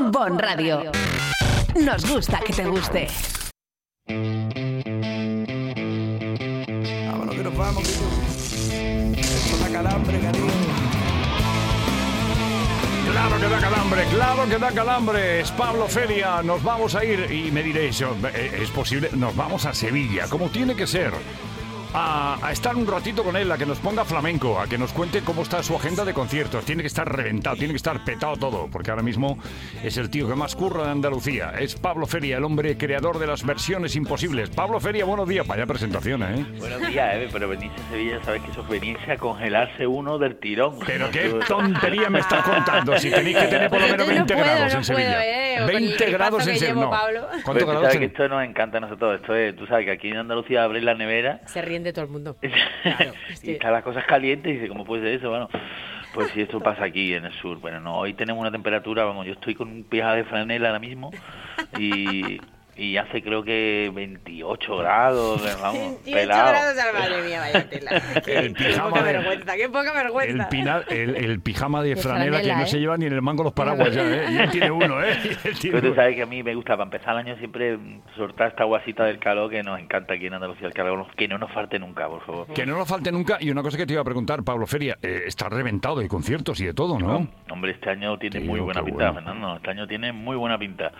Bon Radio. Nos gusta que te guste. Vámonos que nos vamos, que esto da calambre, cariño. Claro que da calambre, claro que da calambre. Es Pablo Feria, nos vamos a ir y me diréis, ¿es posible? Nos vamos a Sevilla, como tiene que ser. A estar un ratito con él, a que nos ponga flamenco, a que nos cuente cómo está su agenda de conciertos. Tiene que estar reventado, tiene que estar petado todo, porque ahora mismo es el tío que más curra de Andalucía. Es Pablo Feria, el hombre creador de las versiones imposibles. Pablo Feria, buenos días. Vaya presentación, ¿eh? Buenos días, pero venirse a Sevilla, sabes que eso es venirse a congelarse uno del tirón. Pero qué tontería me estás contando, si tenéis que tener por lo menos 20 grados en Sevilla. 20 grados en Sevilla, no. ¿Cuántos grados sabes que esto nos encanta a nosotros? Esto es, tú sabes que aquí en Andalucía abres la nevera... Se ríen de todo el mundo. Claro, y están las cosas calientes y dice, ¿cómo puede ser eso? Bueno, pues si esto pasa aquí en el sur. Bueno, no, hoy tenemos una temperatura, vamos, yo estoy con un pijama de franela ahora mismo y hace creo que 28 grados, vamos, 28 pelado. grados, madre mía, vaya tela. El pijama qué vergüenza, qué poca vergüenza. El pijama de franela que no se lleva ni en el mango los paraguas ya, ¿eh? Y él tiene uno, ¿eh? Pero tú sabes que a mí me gusta, para empezar el año, siempre soltar esta guasita del calor que nos encanta aquí en Andalucía, el calor, que no nos falte nunca, por favor. Que no nos falte nunca. Y una cosa que te iba a preguntar, Pablo Feria, está reventado de conciertos y de todo, ¿no? Hombre, este año tiene muy buena pinta, Fernando, este año tiene muy buena pinta.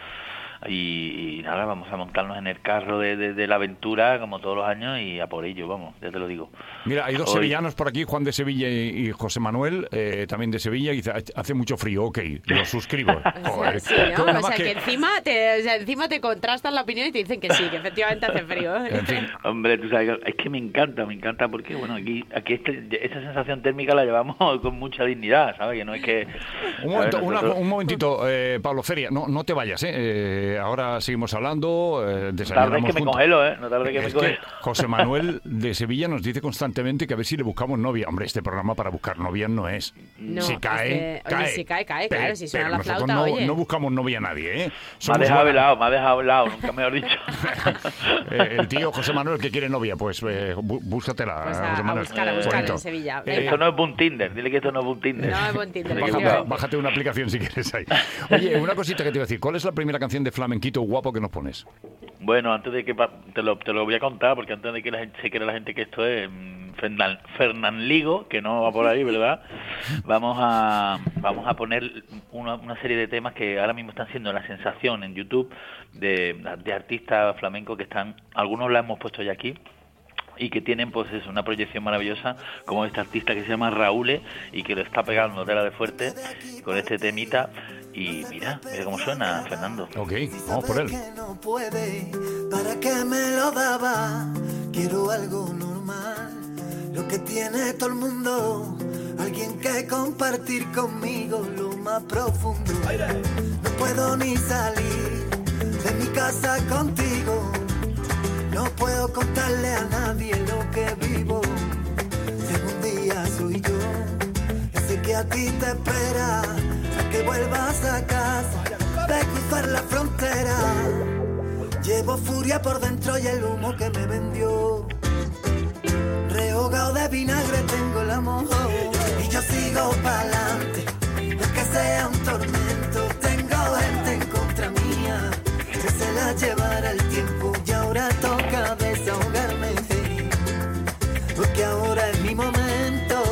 Y nada, vamos a montarnos en el carro de la aventura como todos los años y a por ello, vamos, ya te lo digo. Mira, hay dos sevillanos por aquí, Juan de Sevilla y José Manuel, también de Sevilla, y dice, hace mucho frío, ok, lo suscribo. Joder. Sí, ¿no? O sea, que encima te contrastan la opinión y te dicen que sí, que efectivamente hace frío. En fin. Hombre, tú sabes, es que me encanta porque, bueno, aquí esta sensación térmica la llevamos con mucha dignidad, ¿sabes? Que no es que... Un momentito, Pablo Feria, no te vayas, ahora seguimos hablando, desayunamos. No tardes que me congelo, no tardes que me congelo. José Manuel de Sevilla nos dice constantemente que a ver si le buscamos novia. Hombre, este programa para buscar novias no es. No, si cae, cae. Oye, si cae, claro, si suena la nosotros flauta, no buscamos novia a nadie, ¿eh? Me ha dejado helado, nunca mejor dicho. El tío José Manuel que quiere novia, pues búscatela, pues José Manuel. A buscar en Sevilla. Esto no es un Tinder, dile que esto no es un Tinder. No es un Tinder. Bájate una aplicación si quieres ahí. Oye, una cosita que te iba a decir, ¿cuál es la primera canción de flamenquito guapo que nos pones? Bueno, antes de que te lo voy a contar, porque antes de que la gente se crea la gente que esto es Fernanligo, que no va por ahí, ¿verdad? Vamos a poner una serie de temas que ahora mismo están siendo la sensación en YouTube de artistas flamencos que están, algunos la hemos puesto ya aquí, y que tienen pues eso, una proyección maravillosa, como este artista que se llama Raúl y que lo está pegando tela de fuerte con este temita. Y mira cómo suena, Fernando. Ok, vamos por él. No puede, ¿para qué me lo daba? Quiero algo normal, lo que tiene todo el mundo, alguien que compartir conmigo lo más profundo. No puedo ni salir de mi casa contigo, no puedo contarle a nadie lo que vivo. Si algún día soy yo ese que a ti te espera, que vuelvas a casa de cruzar la frontera. Llevo furia por dentro y el humo que me vendió, rehogado de vinagre tengo el amor y yo sigo pa'lante, aunque sea un tormento. Tengo gente en contra mía que se la llevará el tiempo y ahora toca desahogarme, porque ahora es mi momento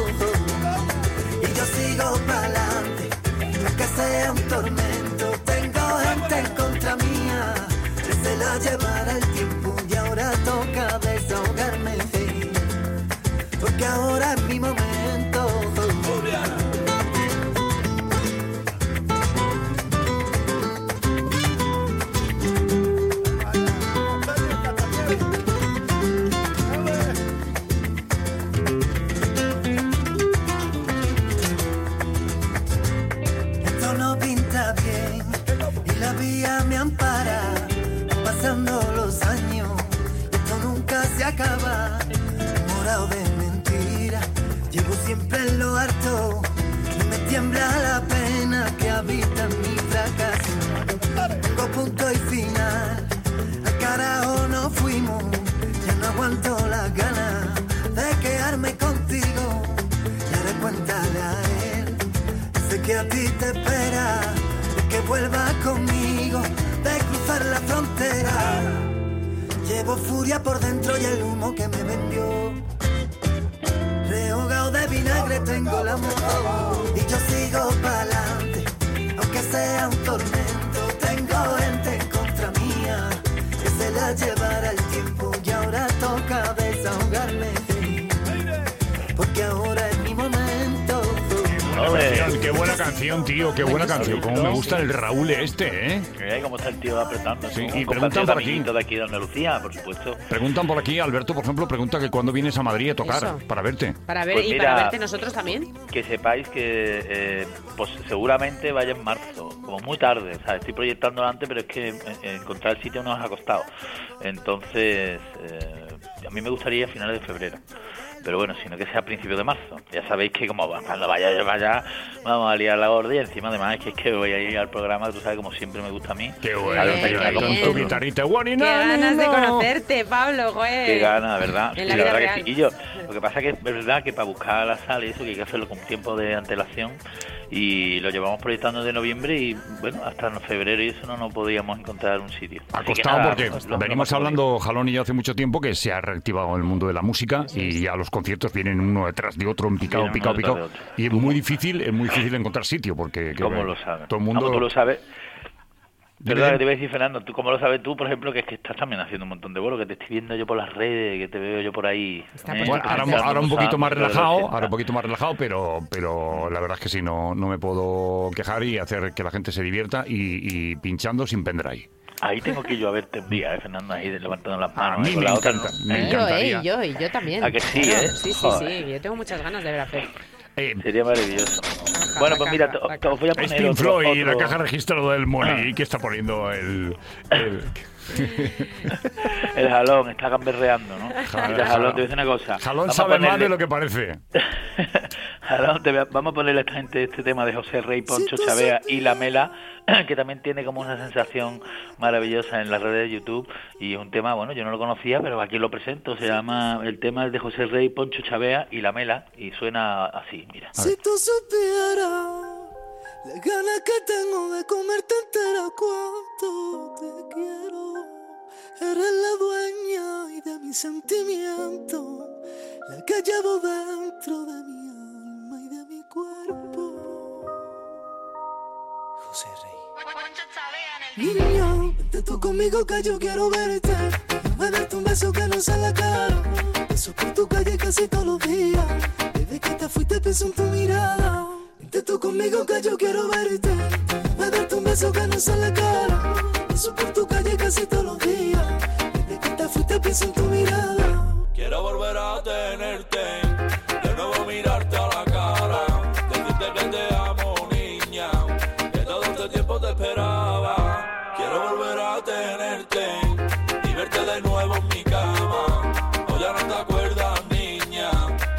y yo sigo pa'lante, aunque sea un tormento. Tengo gente en contra mía que se la llevará el tiempo y ahora toca desahogarme, porque ahora es mi momento. vuelva conmigo de cruzar la frontera. Llevo furia por dentro y el humo que me vendió. Rehogado de vinagre tengo la moto y yo sigo pa'lante, aunque sea un tormento. Tengo gente en contra mía que se la llevará el tiempo y ahora toca desahogarme, porque ahora es mi momento. Qué buena canción, tío, qué buena canción. Como me gusta el Raúl este, ¿eh? ¿Cómo está el tío apretando? Sí, Un y preguntan por aquí. de aquí de Andalucía, por supuesto. Preguntan por aquí, Alberto, por ejemplo, pregunta que cuándo vienes a Madrid a tocar, Eso. para verte. Para ver, Pues y mira, para verte nosotros también. Que sepáis que pues seguramente vaya en marzo, como muy tarde. O sea, estoy proyectándolo antes, pero es que encontrar el sitio nos ha costado. Entonces, a mí me gustaría a finales de febrero. Pero bueno, sino que sea a principios de marzo. Ya sabéis que como cuando vaya, vamos a liar la gorda, y encima además es que voy a ir al programa, tú sabes, como siempre me gusta a mí. Qué bueno, Sí, tío, qué ahí con bien. tu guitarrita. Qué ganas de conocerte, Pablo, güey. Qué gana, ¿verdad? En Sí, la la vida verdad real. que sí. Y yo, lo que pasa que es verdad que para buscar la sala y eso, que hay que hacerlo con tiempo de antelación, y lo llevamos proyectando de noviembre y bueno, hasta febrero y eso no podíamos encontrar un sitio. Ha Así que costado nada, porque lo venimos más hablando, Jalón y yo, hace mucho tiempo que se ha reactivado el mundo de la música y ya los conciertos vienen uno detrás de otro, en picado, Vienen uno picado, detrás picado. de otro. Y es muy difícil encontrar sitio porque... ¿Cómo lo sabes? Todo el mundo... ¿Cómo tú lo sabes? Dime. Verdad que te iba a decir, Fernando, ¿tú cómo lo sabes tú, por ejemplo, que es que estás también haciendo un montón de vuelos, que te estoy viendo yo por las redes, que te veo yo por ahí? Está por Bueno, Ahora ahora un poquito más relajado, relajado, pero la verdad es que sí, no me puedo quejar y hacer que la gente se divierta y pinchando sin pendrive. Ahí tengo que yo a verte un día, Fernando, ahí levantando las manos. A mí con me la otra, encanta, ¿no? me Y encantaría. y yo también. ¿A que sí, Claro, eh? Sí, Joder. yo tengo muchas ganas de ver a Fer. Sería maravilloso. Bueno, pues mira, os voy a Es poner Pink otro... Floyd y la caja registro del Money que está poniendo el El jalón está gamberreando, ¿no? Mira, jalón, te voy a decir una cosa. Jalón Vamos a sabe más ponerle- de lo que parece. Jalón, vamos a ponerle a esta gente este tema de José Rey, Poncho Chavea y La Mela, que también tiene como una sensación maravillosa en las redes de YouTube, y es un tema, bueno, yo no lo conocía, pero aquí lo presento. Se llama, el tema es de José Rey, Poncho Chavea y La Mela, y suena así, mira. Si tú supieras las ganas que tengo de comerte entera, cuánto te quiero. Eres la dueña y de mis sentimientos, la que llevo dentro de mi alma y de mi cuerpo. José Rey. Niño, vente tú conmigo que yo quiero verte. Déjame darte un beso que no sea en la cara. Beso por tu calle casi todos los días. Desde que te fuiste pienso en tu mirada. Vente tú conmigo que yo quiero verte. Déjame darte un beso que no sea en la cara. Beso por tu calle casi todos los días. Desde que te fuiste pienso en tu mirada. Quiero volver a tenerte, de nuevo mirarte a la cara, decirte que te amo, niña, que todo este tiempo te esperaba. Quiero volver a tenerte y verte de nuevo en mi cama. O ya no te acuerdas, niña,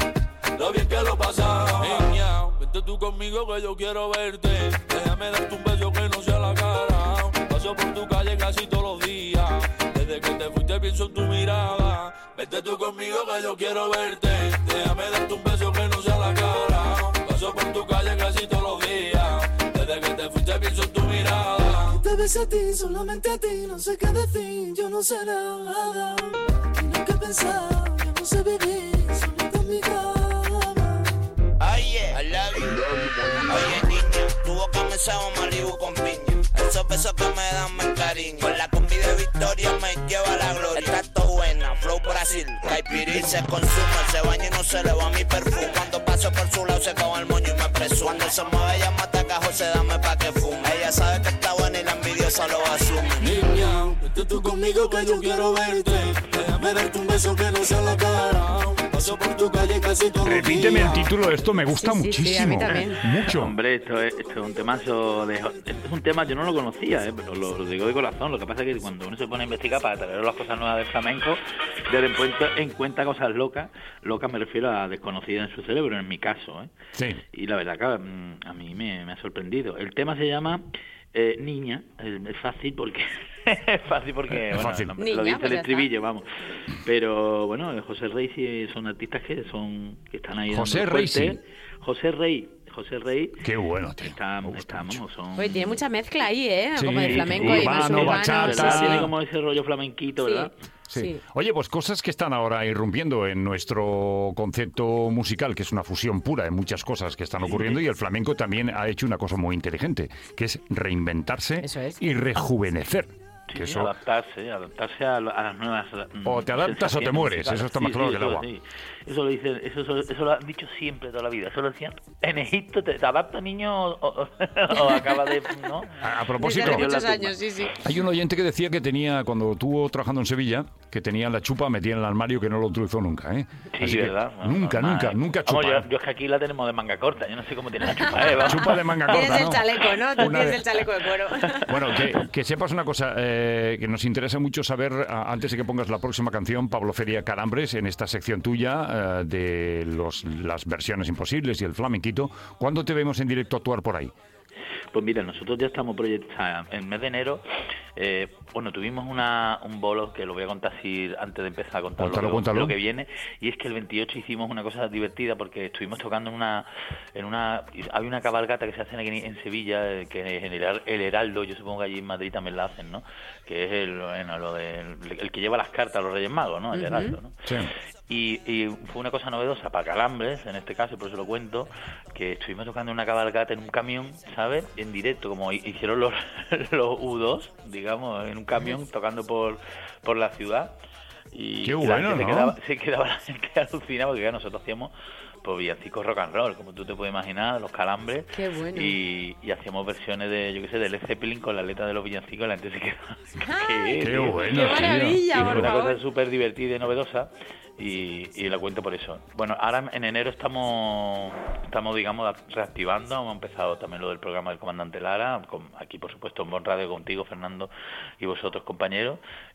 lo bien que lo pasaba. Niña, vente tú conmigo que yo quiero verte. Déjame darte un beso que no sea la cara. Paso por tu calle casi todos los días. Desde que te fuiste pienso en tu mirada. Vete tú conmigo que yo quiero verte. Déjame darte un beso que no sea la cara. Paso por tu calle casi todos los días. Desde que te fuiste pienso en tu mirada. Te beso a ti, solamente a ti, no sé qué decir, yo no sé nada. Tienes que pensar, yo no sé vivir, solita en mi cama. Oye, I love you. Oye, niña, tu boca me sabe a Malibu con piña. Esos besos que me dan más cariño. Con la combi de Victoria me lleva a la gloria. Está todo buena, Flow Brasil. Caipirí se consume, se baña y no se le va mi perfume. Cuando paso por su lado se caga el moño y me presume. Cuando se mueve ella me ataca, José, dame pa' que fume. Ella sabe que está buena y la envidiosa lo asume. Niña, vete tú conmigo que yo quiero verte. Déjame darte un beso que no sea en la cara. Paso por tu calle casi todos los días. Repíteme el título de esto, me gusta Sí, sí, sí, muchísimo. a mí también. Mucho. Hombre, esto es un temazo de... Esto es un tema, yo no lo conocía, pero lo digo de corazón. Lo que pasa es que cuando uno se pone a investigar para traer las cosas nuevas del flamenco, de repente encuentra cosas locas. Locas me refiero a desconocidas en su cerebro, en mi caso, ¿eh? Sí. Y la verdad que a mí me ha sorprendido. El tema se llama Niña. Es fácil porque... es fácil porque, bueno, fácil. lo Niña, dice pues el ya estribillo, vamos. Pero bueno, José Rey sí son artistas que están ahí. José dando Rey fuerte. sí. José Rey, José Rey. Qué bueno, tío. Estamos, son... Oye, tiene mucha mezcla ahí, ¿eh? Sí, como de flamenco y más urbano, urbano. bachata. ¿Verdad? Sí. Tiene como ese rollo flamenquito, ¿verdad? Sí. Oye, pues cosas que están ahora irrumpiendo en nuestro concepto musical, que es una fusión pura de muchas cosas que están ocurriendo, y el flamenco también ha hecho una cosa muy inteligente, que es reinventarse Eso es. y rejuvenecer. Que Sí, eso... adaptarse a las nuevas... O te adaptas o te mueres, eso está más claro que el agua. Sí. Eso lo dicen, eso lo han dicho siempre toda la vida. Eso lo decían en Egipto, ¿te adaptas, niño, o acaba de... ¿no? A propósito, Desde hace muchos años, sí. hay un oyente que decía que tenía, cuando estuvo trabajando en Sevilla, que tenía la chupa metida en el armario, que no lo utilizó nunca, ¿eh? Sí, Así que ¿verdad? Bueno, nunca chupa. Vamos, yo es que aquí la tenemos de manga corta. Yo no sé cómo tiene la chupa, Eva. Chupa de manga corta, Tienes ¿no? el chaleco, ¿no? Tú Una tienes de- el chaleco de cuero. Bueno, que sepas una cosa, que nos interesa mucho saber, antes de que pongas la próxima canción, Pablo Feria Calambres, en esta sección tuya de las versiones imposibles y el flamenquito, ¿cuándo te vemos en directo actuar por ahí? Pues mira, nosotros ya estamos proyectados en el mes de enero. Tuvimos un bolo que lo voy a contar así antes de empezar a contar Cuéntalo. lo que viene. Y es que el 28 hicimos una cosa divertida porque estuvimos tocando hay una cabalgata que se hace aquí en Sevilla, que es el Heraldo. Yo supongo que allí en Madrid también la hacen, ¿no? Que es el que lleva las cartas a los Reyes Magos, ¿no? El Heraldo, ¿no? Sí. Y fue una cosa novedosa para Calambres, en este caso, por eso lo cuento, que estuvimos tocando una cabalgata en un camión, ¿sabes? En directo, como hicieron los U2, digamos, en un camión tocando por la ciudad. Y Qué la bueno, gente ¿no? se quedaba la gente alucinada, porque ya nosotros hacíamos pues villancicos rock and roll, como tú te puedes imaginar, los Calambres. Qué bueno. Y hacíamos versiones de, yo qué sé, de Led Zeppelin con la letra de los villancicos, y la gente se quedaba... ¡Ay! Qué bueno, ¡Qué maravilla, tío. por Una favor! cosa súper divertida y novedosa, y la cuento por eso. Bueno, ahora en enero estamos digamos, reactivando. Hemos empezado también lo del programa del Comandante Lara, aquí por supuesto en Bon Radio contigo, Fernando, y vosotros, compañeros,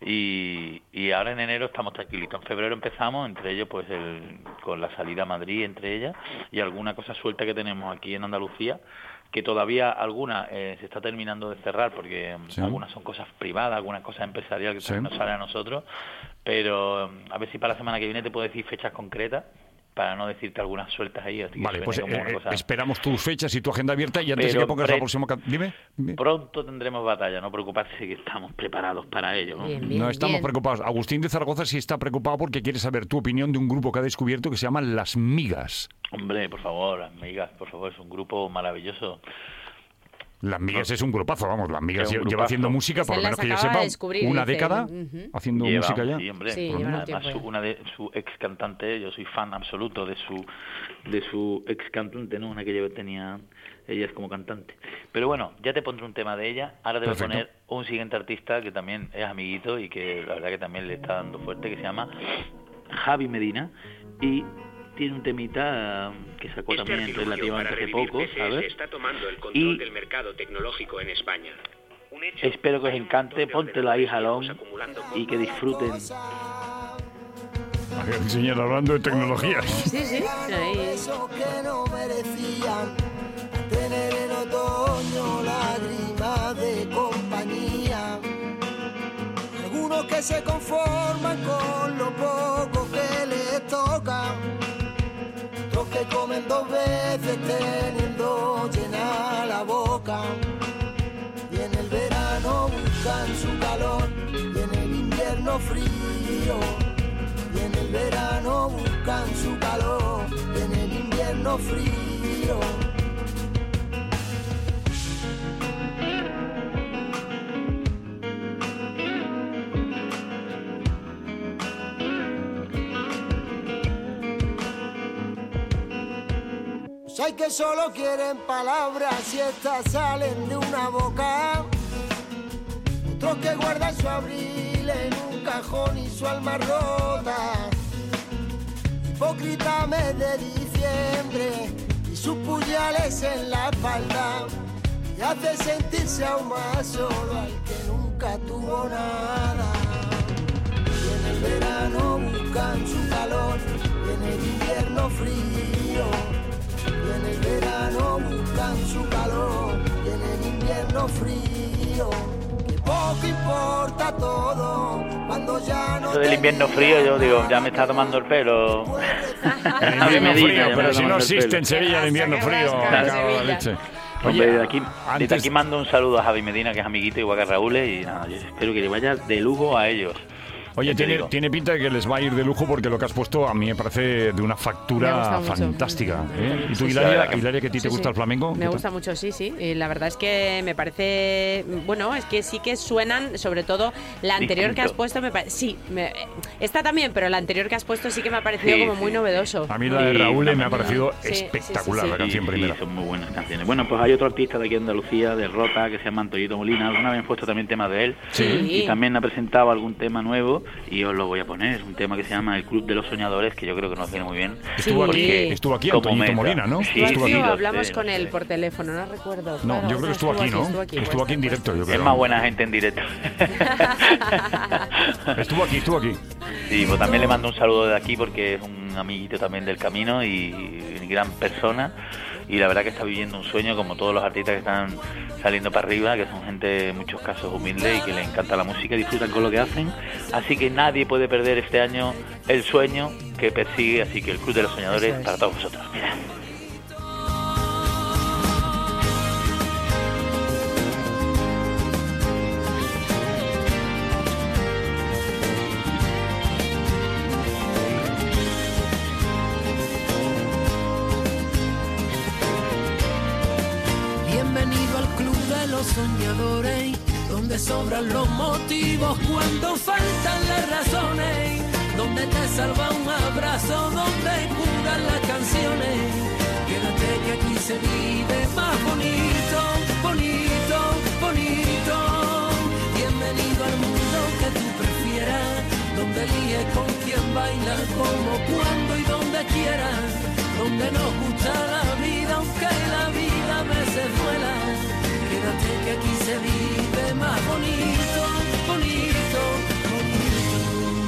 y ahora en enero estamos tranquilitos. En febrero empezamos, entre ellos pues con la salida a Madrid, entre ellas, y alguna cosa suelta que tenemos aquí en Andalucía, que todavía alguna se está terminando de cerrar, porque Sí. algunas son cosas privadas, algunas cosas empresariales que Sí. también nos salen a nosotros, pero a ver si para la semana que viene te puedo decir fechas concretas, para no decirte algunas sueltas ahí. Así que Vale, se pues viene como una cosa- esperamos tus fechas y tu agenda abierta, y antes de Pero que pongas la próxima canción... Dime. Pronto tendremos batalla, no preocuparse, que estamos preparados para ello, ¿no? Bien, bien, No estamos bien. preocupados. Agustín de Zaragoza sí está preocupado porque quiere saber tu opinión de un grupo que ha descubierto que se llama Las Migas. Hombre, por favor, amigas, por favor, es un grupo maravilloso. Las Migas es un grupazo, vamos, Las Migas Es un lleva grupazo. haciendo música, Se por lo las menos que yo acaba sepa, de descubrir, una dice. década Ujú. haciendo Lleva, música ya. Sí, hombre. Sí, Por lo lleva un menos. tiempo ya. Una de su ex cantante, yo soy fan absoluto de su ex cantante, ¿no? Una que tenía ella es como cantante. Pero bueno, ya te pondré un tema de ella. Ahora te voy a Perfecto. poner un siguiente artista que también es amiguito y que la verdad que también le está dando fuerte, que se llama Javi Medina, y tiene un temita que sacó Este también artilugio relativamente para hace revivir poco, PCs ¿sabes? está tomando el Y control del mercado tecnológico en España. Un hecho. espero que os Hay un encante, montón de póntelo ahí, ordenadores jalón, viejos acumulando y que disfruten. Señor, hablando de tecnologías. Sí, sí. Ahí. Besos que no merecían tener en otoño lágrimas de compañía. Algunos que se conforman con lo poco que les toca, otros que comen dos veces teniendo llena la boca. Y en el verano buscan su calor y en el invierno frío. Y en el verano buscan su calor y en el invierno frío. Pues hay que solo quieren palabras y estas salen de una boca. Otros que guardan su abril en un cajón y su alma rota. Hipócrita mes de diciembre y sus puñales en la espalda. Y hace sentirse aún más solo al que nunca tuvo nada. Y en el verano buscan su calor y en el invierno frío. Y en el verano buscan su calor y en el invierno frío. Que poco importa todo cuando ya no Eso del invierno frío, yo digo, ya me está tomando el pelo. En invierno Medina, frío, ya pero me si no tomas el existe pelo. en Sevilla el invierno Qué frío. rasca, cago en la Sevilla. leche. Oye, desde antes- aquí mando un saludo a Javi Medina, que es amiguito igual que Raúl, y nada, yo espero que le vaya de lujo a ellos. Oye, Ya te digo. tiene pinta de que les va a ir de lujo porque lo que has puesto a mí me parece de una Me ha factura gustado mucho. fantástica. ¿Eh? ¿Y tú, Sí, sí. Hilaria, Hilaria, que a ti te Sí, gusta sí. el flamenco? Me gusta mucho, sí, sí. Y la verdad es que me parece... Bueno, es que sí que suenan, sobre todo la anterior que has Distinto. puesto, me parece... Sí, esta también, pero la anterior que has puesto sí que me ha parecido Sí, como muy sí. novedoso. A mí la de Sí, Raúl me ha también. parecido Sí, sí, espectacular, sí, sí. la canción Sí, primera. son muy buenas canciones. Bueno, pues hay otro artista de aquí de Andalucía, de Rota, que se llama Antoñito Molina. Alguna vez he puesto también temas de él. Sí. Y también ha presentado algún tema nuevo y os lo voy a poner. Es un tema que se llama El Club de los Soñadores, que yo creo que nos viene muy bien. Estuvo Sí. aquí, estuvo aquí Como Antoñito meta. Molina, ¿no? Sí, Estuvo Sí, aquí. lo hablamos sé, con lo él sé. por teléfono, no recuerdo. No, Claro, yo creo que estuvo aquí, ¿no? Estuvo aquí en directo, yo creo. Es más buena gente en directo. Estuvo aquí. Sí, pues también le mando un saludo de aquí porque es un amiguito también del camino y gran persona. Y la verdad que está viviendo un sueño como todos los artistas que están saliendo para arriba, que son gente en muchos casos humilde y que les encanta la música y disfrutan con lo que hacen. Así que nadie puede perder este año el sueño que persigue, así que el Club de los Soñadores Eso es. para todos vosotros. Mira. Bienvenido al club de los soñadores, donde sobran los motivos cuando faltan las razones, donde te salva un abrazo, donde curan las canciones. Quédate que aquí se vive más bonito, bonito, bonito. Bienvenido al mundo que tú prefieras, donde eliges con quién bailar, como, cuando y donde quieras, donde nos gusta la vida, aunque la vida a veces duela. Quédate que aquí se vive más bonito, bonito, bonito.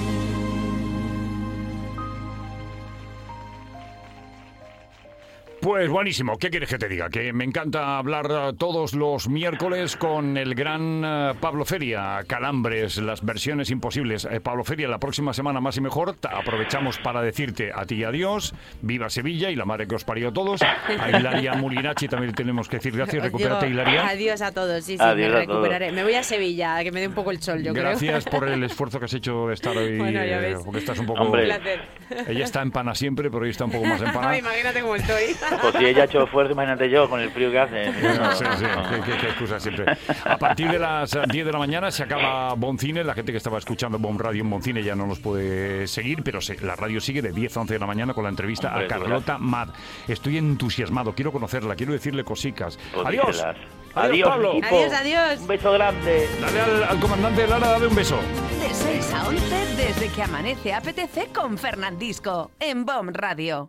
Pues buenísimo, ¿qué quieres que te diga? Que me encanta hablar todos los miércoles con el gran Pablo Feria, Calambres, las versiones imposibles. Pablo Feria, la próxima semana más y mejor, aprovechamos para decirte a ti adiós, viva Sevilla y la madre que os parió a todos. A Hilaria Mulinachi también tenemos que decir gracias, recupérate Digo, Hilaria. Adiós a todos, sí, Adiós me a todos. recuperaré. Me voy a Sevilla, que me dé un poco el sol, yo Gracias creo. por el esfuerzo que has hecho de estar hoy, Bueno, ya ves. porque estás un poco... Hombre. Un placer. Ella está en pana siempre, pero hoy está un poco más en pana. Imagínate cómo estoy. Pues si ella ha hecho esfuerzo, imagínate yo con el frío que hace. Bueno, sí, qué excusa siempre. A partir de las 10 de la mañana se acaba Boncine. La gente que estaba escuchando Bon Radio en Boncine ya no nos puede seguir, pero la radio sigue de 10 a 11 de la mañana con la entrevista Hombre, a Carlota Mad. Estoy entusiasmado, quiero conocerla, quiero decirle cosicas. Pues Adiós. díselas. Adiós, Pablo. equipo. Adiós, adiós. Un beso grande. Dale al comandante Lara, dale un beso. De 6 a 11 desde que amanece apetece con Fernandisco en BOM Radio.